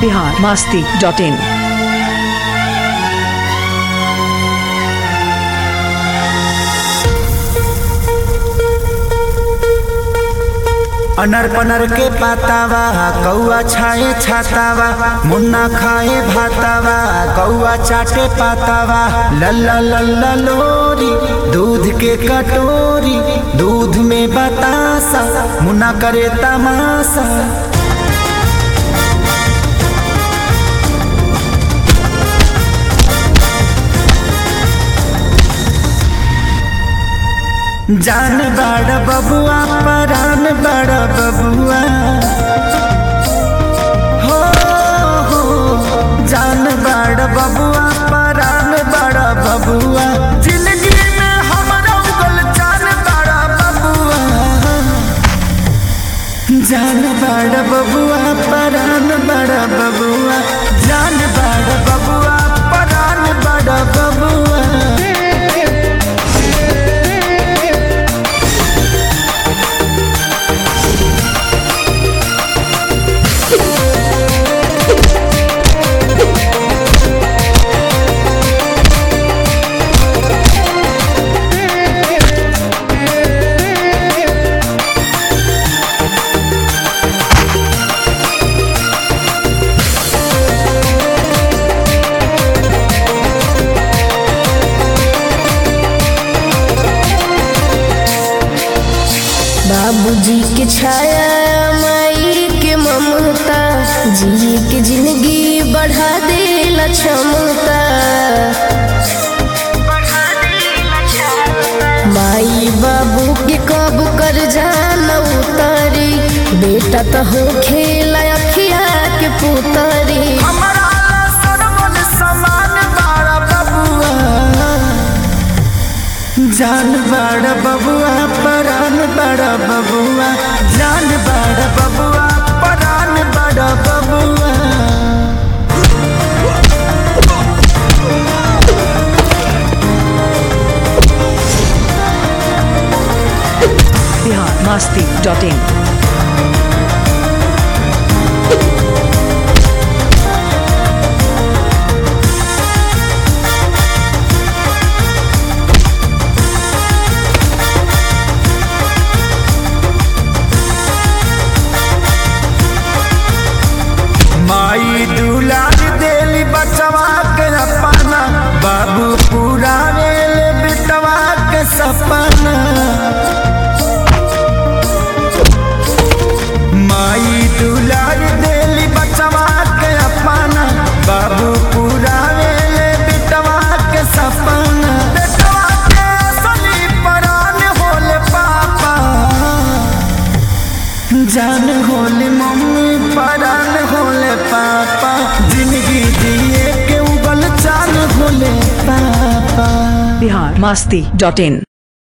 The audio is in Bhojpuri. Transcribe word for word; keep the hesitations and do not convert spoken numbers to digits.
Bihar Masti dot in. अनर पनर के पातावा कौआ छाए छातावा, मुन्ना खाए भातावा कौआ चाटे पातावा। लल्ला लल्ला लोरी दूध के कटोरी, दूध में बतासा मुन्ना करे तमाशा। जान बड़ बबुआ परान बड़ बबुआ हो हो, जान बड़ बबुआ परान बड़ बबुआ। जिंदगी में हमारा उगल जान बड़ बबुआ, जान बड़ बबुआ परान बड़ बबुआ, जान बड़ बबुआ परान बड़ बबुआ। बाबूजी के छाया माई के ममता, जी के जिंदगी बढ़ा देला क्षमता। माई बाबू के कब कर जाना उतारी, बेटा तो हो खेला अखिया के पुतारी। जान बड़ बबुआ परान बड़ बबुआ, जान बड़ बबुआ परान बड़ बबुआ। बिहार मस्ती डॉट इन। माई दुलार देली बचवा के अपना, बाबू पूरा रेल बिटवा के सपना। माई दुलार देली बचवा के अपना, बाबू पूरा रेल बिटवा के सपना। बेटवा के असली परान होले पापा, जान होले मम्मी परान होले पापा। जिंदगी दिए के उगल चाल होले पापा। बिहार मस्ती डॉट इन।